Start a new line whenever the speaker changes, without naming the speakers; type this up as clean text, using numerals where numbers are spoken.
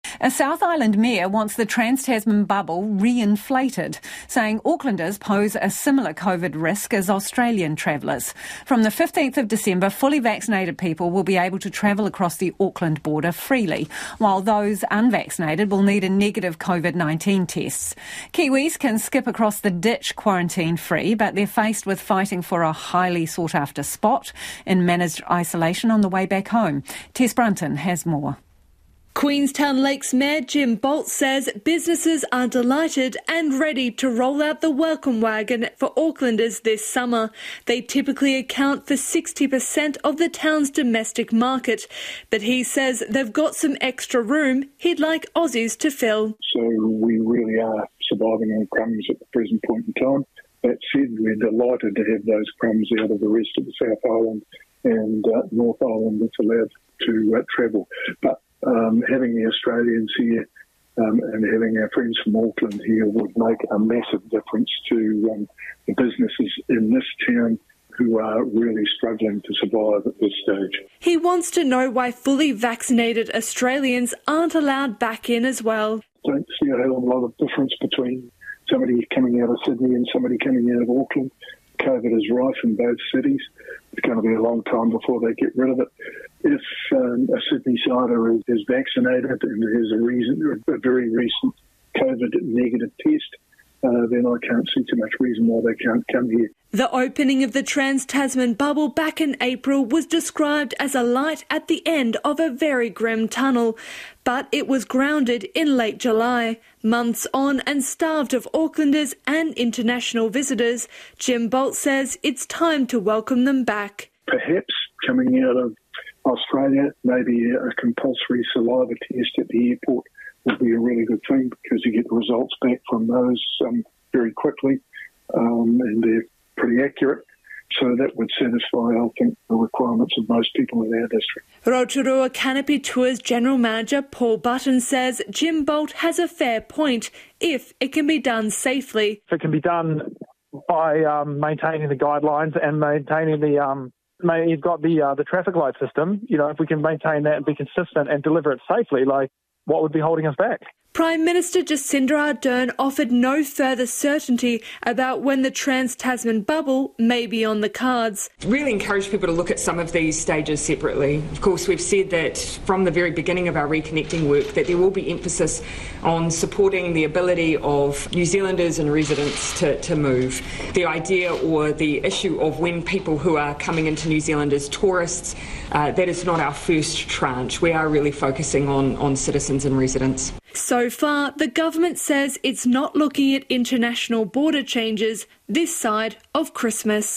A South Island mayor wants the Trans-Tasman bubble re-inflated, saying Aucklanders pose a similar COVID risk as Australian travellers. From the 15th of December, fully vaccinated people will be able to travel across the Auckland border freely, while those unvaccinated will need a negative COVID-19 test. Kiwis can skip across the ditch quarantine-free, but they're faced with fighting for a highly sought-after spot in managed isolation on the way back home. Tess Brunton has more.
Queenstown Lakes Mayor Jim Bolt says businesses are delighted and ready to roll out the welcome wagon for Aucklanders this summer. They typically account for 60% of the town's domestic market, but he says they've got some extra room he'd like Aussies to fill.
So we really are surviving on crumbs at the present point in time. That said, we're delighted to have those crumbs out of the rest of the South Island and North Island that's allowed to travel. But having the Australians here and having our friends from Auckland here would make a massive difference to the businesses in this town who are really struggling to survive at this stage.
He wants to know why fully vaccinated Australians aren't allowed back in as well.
I don't see a hell of a lot of difference between somebody coming out of Sydney and somebody coming out of Auckland. COVID is rife in both cities. It's going to be a long time before they get rid of it. If a Sydney-sider is vaccinated and has a very recent COVID negative test, then I can't see too much reason why they can't come here.
The opening of the Trans-Tasman bubble back in April was described as a light at the end of a very grim tunnel, but it was grounded in late July. Months on and starved of Aucklanders and international visitors, Jim Bolt says it's time to welcome them back.
Perhaps coming out of Australia, maybe a compulsory saliva test at the airport would be a really good thing because you get the results back from those very quickly and they're pretty accurate. So that would satisfy, I think, the requirements of most people in our district.
Rotorua Canopy Tours General Manager Paul Button says Jim Bolt has a fair point if it can be done safely.
If it can be done by maintaining the guidelines and maintaining you've got the traffic light system, if we can maintain that and be consistent and deliver it safely, what would be holding us back?
Prime Minister Jacinda Ardern offered no further certainty about when the Trans-Tasman bubble may be on the cards.
Really encourage people to look at some of these stages separately. Of course, we've said that from the very beginning of our reconnecting work that there will be emphasis on supporting the ability of New Zealanders and residents to move. The idea or the issue of when people who are coming into New Zealand as tourists, that is not our first tranche. We are really focusing on citizens and residents.
So far, the government says it's not looking at international border changes this side of Christmas.